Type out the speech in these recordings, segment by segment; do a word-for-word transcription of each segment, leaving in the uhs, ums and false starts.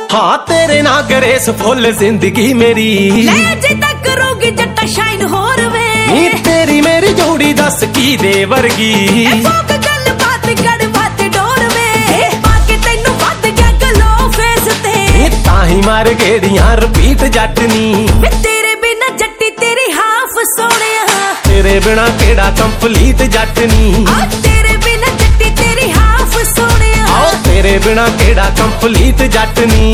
हाँ तेरे ना गरेस फुल जिंदगी मेरी जे तक करोगी जट्टा शाइन होर वे नी तेरी मेरी जोड़ी दस की दे वर्गी फोक गल बात गड़ बात डोर वे पाके तैनू वध गया गलो फेस ते ताही मार गेड़ियां रिपीट जटनी तेरे बिना जट्टी तेरी हाफ सोनिया तेरे बिना केड़ा कंप्लीट जटनी तेरे बिना जट्टी तेरी हाफ सोनिया तेरे बिना केड़ा कंप्लीट जटनी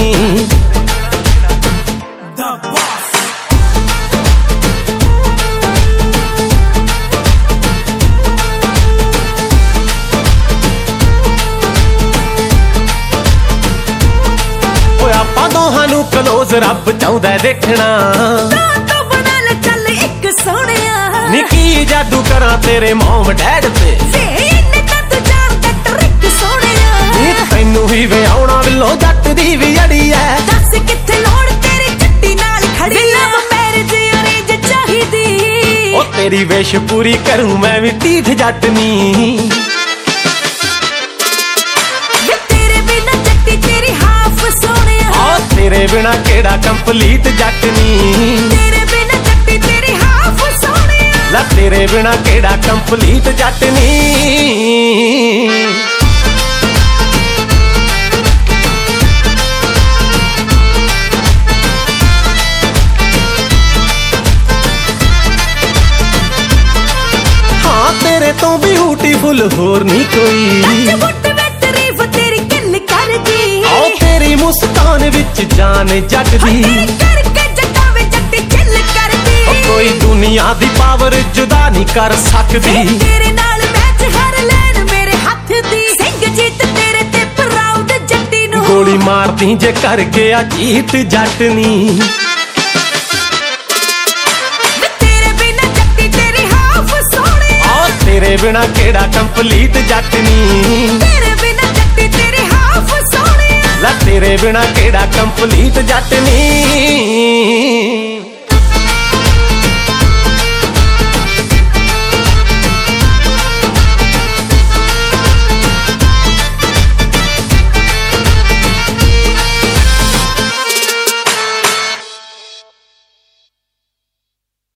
ਆਪਾਂ ਦੋਹਾਂ ਨੂੰ ਕਲੋਜ਼ ਰੱਬ ਚਾਹੁੰਦਾ ਦੇਖਣਾ ਤੂੰ ਬਣਾ ਲੈ ਚੱਲ ਇੱਕ ਸੋਹਣਿਆ ਨੀ ਕੀ ਜਾਦੂ ਕਰਾਂ ਤੇਰੇ ਮੌਮ ਡੈਡ ਤੇ ਵੇ ਇਹਨੇ ਤਾਂ ਤੂੰ ਜਾਣਦਾ ਟਰਿਕ ਸੋਹਣਿਆ ਨੀ ਤੈਨੂੰ ਹੀ ਵਿਆਹਣਾ ਵੱਲੋਂ ਜੱਟ ਦੀ ਵੀ ਅੜੀ ਐ ਦੱਸ ਕਿੱਥੇ ਲੋੜ ਤੇਰੀ ਜੱਟੀ ਨਾਲ ਖੜੀ ਲਵ ਮੈਰਿਜ ਅਰੇਂਜ ਚਾਹੀਦੀ ਉਹ ਤੇਰੀ ਵਿਸ਼ ਪੂਰੀ ਕਰੂੰ ਮੈਂ ਵੀ ਢੀਠ ਜੱਟਨੀ तेरे बिना केड़ा कंप्लीट जटनी तेरे बिना जट्टी तेरी हाफ सोनिया ला तेरे बिना केड़ा कंप्लीट जटनी हाँ तेरे तो ब्यूटीफुल होर नहीं कोई मुस्कान विच जान जट दी कोई दुनिया दी पावर जुदा नहीं कर सकदी तेरे नाल मैच हर लैन मेरे हाथ दी सिंह जीत तेरे ते प्राउड जट्टी नू गोली मार दी जे कर गया जीत जटनी तेरे बिना जट्टी तेरी हाफ सोनिया तेरे बिना केड़ा कंप्लीट जटनी तेरे बिना जट्टी तेरी हाफ सोनिया ला तेरे बिना केड़ा कंप्लीट जटनी।